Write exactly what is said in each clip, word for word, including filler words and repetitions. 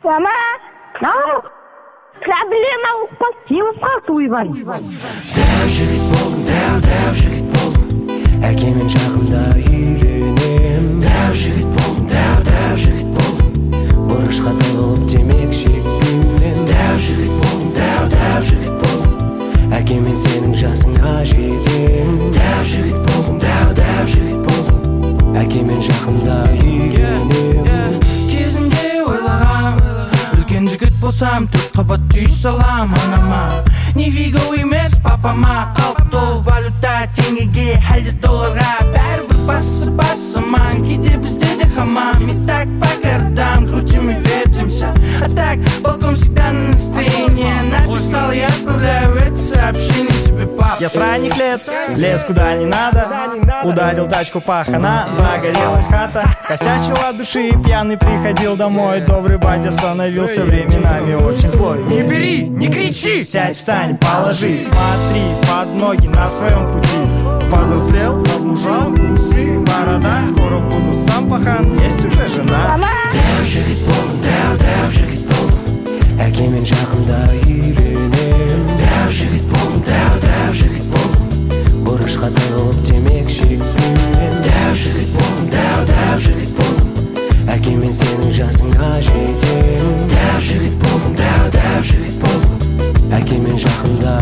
Mama. Ау. Проблема упал. Не упал туйбай. Дәу жігіт болдым, дәу, дәу жігіт болдым. Әкемен жақында үйленем. Дәу жігіт болдым, дәу, дәу жігіт болдым. Бұрышқа тығылып темек шекпеймін. Дәу жігіт болдым, дәу, дәу жігіт болдым. Әкемен сенің жасыңа жетем. Дәу жігіт болдым, дәу, дәу жігіт болдым. Әкемен жақында үйленем. Кезінде ойлағам, үлкен жігіт болсам төрт қабат үй салам анама. Не виго емес папама, қалып толы валюта теңгеге, әлде долларға. Бәрібір басы басыман, кейде бізде де хамам. И так по городам крутим и вертимся, а так балкон всегда на настроение. Написал я, отправляю это сообщение тебе, пап. Я с ранних лет лез куда не надо, ударил тачку пахана, загорелась хата. Косячил от души и пьяный приходил домой. Добрый батя становился временами очень злой. Не бери, не кричи, сядь, встань, положи, смотри под ноги на своем пути. Повзрослел, возмужал, усы, борода. Скоро буду сам пахан, есть уже жена. Дәу жігіт болдым, дәу, дәу жігіт болдым. Әкемен жақында үйленем. Дәу жігіт болдым, дәу, дәу жігіт болдым. Бұрышқа тығылып темек шекпеймін. Дәу жігіт болдым, дәу, дәу жігіт болдым. Әкемен сенің жасыңа жетем. Дәу жігіт болдым, дәу, дәу жігіт болдым. Әкемен жақында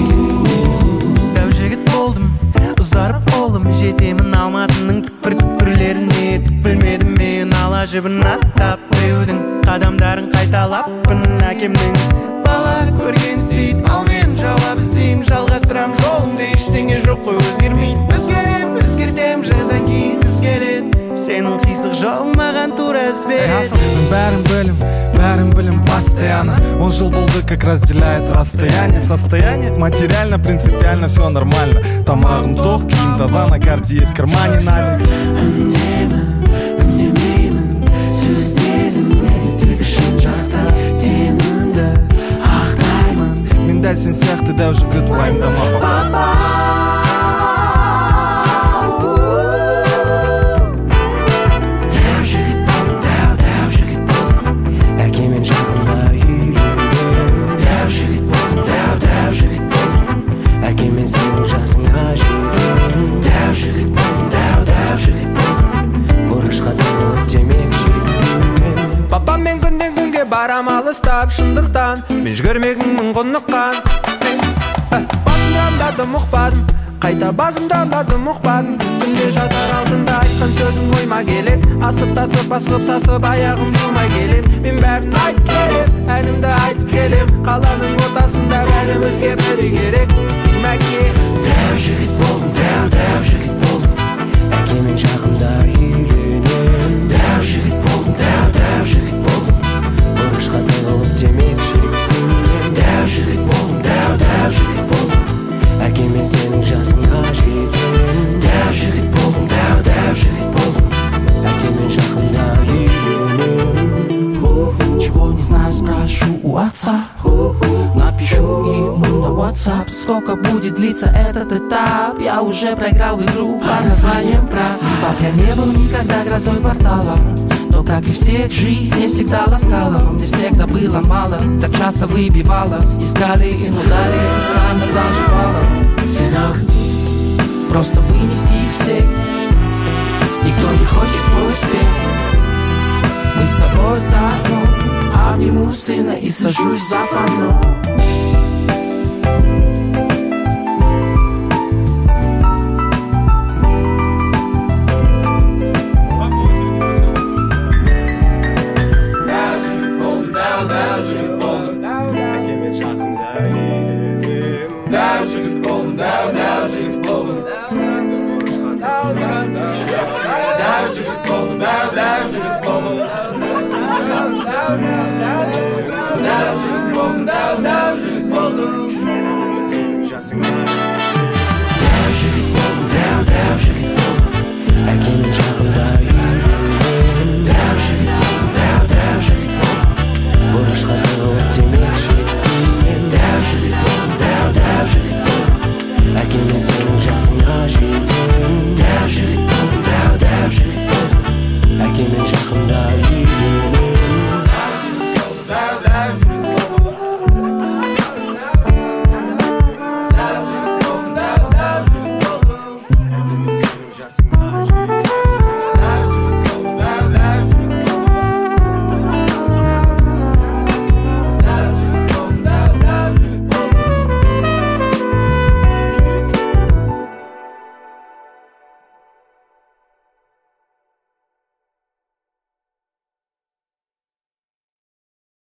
үйленем. Дәу жігіт болдым, ұзарып болдым. Жетемін Алматының түкпір-түкпірлеріне. Түк білмедім мен ала жібін аттап біреудің қадамдарын қайталаппын әкемнің. Бала көрген істейді, ал мен жауап іздеймін. Жалғастырам жолымды, ештеңе жоқ қой өзгермейді. Өзгерем, өзгертем, жаздан кейін күз келеді. Сенің қисық жолың маған тура із береді. Бәрін білім, бәрін білім постоянно. Он жил болды, как разделяет расстояние. Состояние материально, принципиально все нормально. Тамағым тоқ, киім таза, на карте есть в кармане налик. Үндемін, үндемеймін, сөздерім мені тегі шын жақта. Сенімді ақтаймын. Мен дәл сен сияқты дәу жігіт уайымдама папа. Әкемен жақында үйленем. Дәу жігіт болдым, дәу, дәу жігіт болдым. Әкемен сенің жасыңа жетем. Дәу жігіт болдым, дәу, дәу жігіт болдым. Бұрышқа тығылып темек шекпеймін. Папаммен күннен күнге барам алыстап шындықтан. Мен жүгірмегіңмін құныққан. Басымды андадым ұқпадым, қайта басымды андадым ұқпадым. Күнде жатар алдында айтқан сөзің ойма келет. Асып тасып басқып сасып аяғым жумай келем. Мен бәрін айтып келем, әнімді айтып келем. Қаланың ортасында бәрімізге бір үй керек. Істейм әке. Дәу жігіт болдым, дәу, дәу жігіт болдым. Әкемен жақында үйленем. Дәу жігіт болдым, дәу, дәу жігіт болдым. Бұрышқа тығылып темек шекпеймін. Дәу жігіт болдым, дәу, дәу жігіт болдым. Әкемен сенің жасыңа жетем. Дәу жігіт болдым, дәу, дәу жігіт болдым. Әкемен жақында үйленем. Чего не знаю, спрошу у отца. Напишу ему на WhatsApp, сколько будет длиться этот этап. Я уже проиграл в игру под названием брак. Пап, я не был никогда грозой квартала. То, как и всех, жизнь не всегда ласкала. Но мне всегда было мало, так часто выбивала. Искали, но далее рано заживала. Сынок, просто вынеси их всех. Никто не хочет твой успех. Мы с тобой заодно. Обниму сына и сажусь за фоном. Now, now, now, now, now, now, now, now, now, now, now,